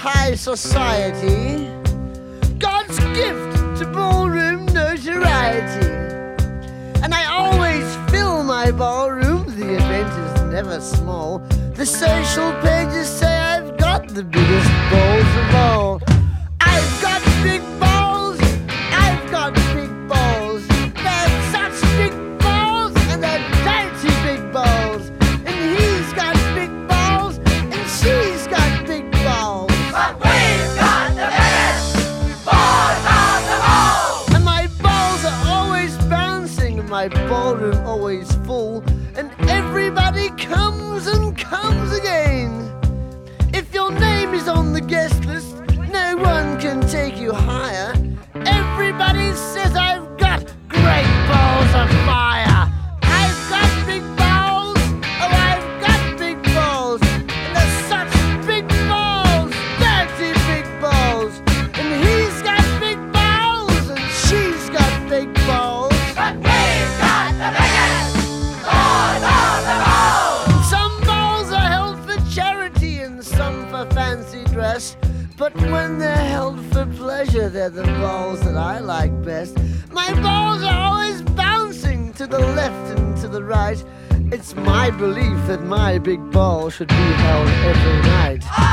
high society, God's gift to ballroom notoriety. And I always fill my ballroom, the event is never small. The social pages say I've got the biggest balls of all. I've got big balls, I've got big balls. They're such big balls, and they're dirty big balls. And he's got big balls, and she's got big balls. But we've got the biggest balls of them all! And my balls are always bouncing, and my ballroom always full. And everybody comes and comes again. If your name is on the guest list, no one can take you higher. Everybody says I've got great balls of fire. I've got big balls, oh I've got big balls. And they're such big balls, dirty big balls. And he's got big balls, and she's got big balls. But we've got the biggest balls of them all! Some balls are held for charity and some for fancy dress. But when they're held for pleasure, they're the balls that I like best. My balls are always bouncing to the left and to the right. It's my belief that my big ball should be held every night.